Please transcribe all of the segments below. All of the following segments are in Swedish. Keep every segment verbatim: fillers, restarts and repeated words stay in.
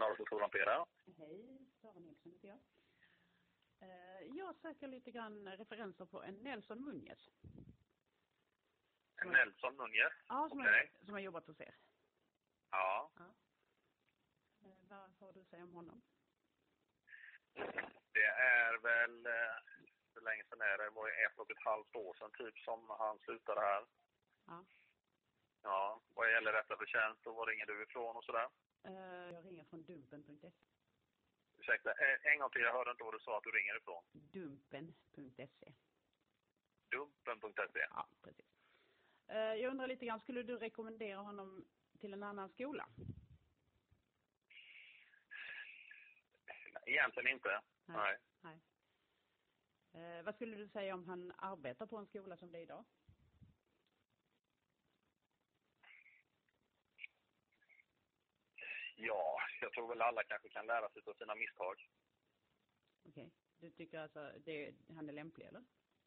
Norrskolan Pera. Hej, Sara Nilsson heter jag. Eh, Jag söker lite grann referenser på en Nelson Munjes. En Nelson Munjes? Ja, som, okay. har, som har jobbat hos er. Ja. ja. Eh, vad får du säga om honom? Det är väl, hur länge sedan är det? Det var ett och ett halvt år sedan typ som han slutade här. Ja. Ja, vad gäller detta för tjänst och var ringer du ifrån och sådär? Uh, jag ringer från dumpen punkt se. Ursäkta, en gång till, jag hörde inte vad du sa att du ringer ifrån. dumpen punkt se. dumpen punkt se? Ja, precis. Uh, jag undrar lite grann, skulle du rekommendera honom till en annan skola? Egentligen inte, nej. nej. nej. Uh, vad skulle du säga om han arbetar på en skola som det är idag? Ja, jag tror väl alla kanske kan lära sig av sina misstag. Okej, okay. Du tycker alltså det, han är lämplig eller?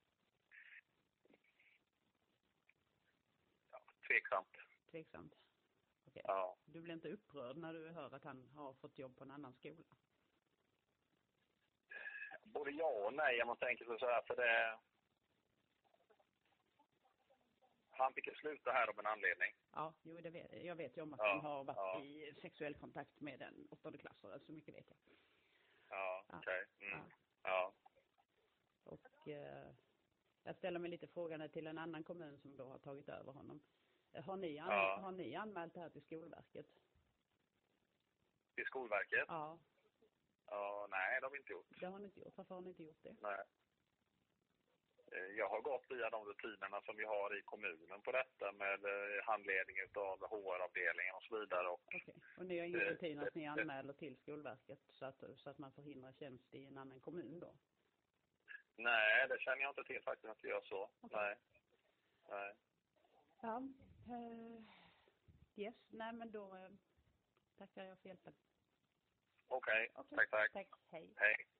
Ja, tveksamt. Tveksamt. Okej. Okay. Ja. Du blir inte upprörd när du hör att han har fått jobb på en annan skola? Både ja och nej, om man tänker så här, för det... Han fick ju sluta här av en anledning. Ja, jo, det vet, jag vet ju om att ja, han har varit ja. i sexuell kontakt med en åttonde klassare, så mycket vet jag. Ja, ja. okej. Okay. Mm. Ja. ja. Och eh, jag ställer mig lite frågande till en annan kommun som då har tagit över honom. Har ni, an- ja. har ni anmält det här till Skolverket? Till Skolverket? Ja. Ja, nej, det har vi inte gjort. Det har ni inte gjort. Varför har ni inte gjort det? Nej. Jag har gått via de rutinerna som vi har i kommunen på detta med handledning av H R-avdelningen och så vidare. Och, okay. och ni har ingen rutin att ni anmäler till Skolverket så att, så att man förhindrar tjänst i en annan kommun då? Nej, det känner jag inte till faktiskt att vi gör så. Okay. Nej. Nej. Ja. Uh, yes, nej men då uh, tackar jag för hjälpen. Okej, okay. okay. tack, tack. Tack, hej. Hej.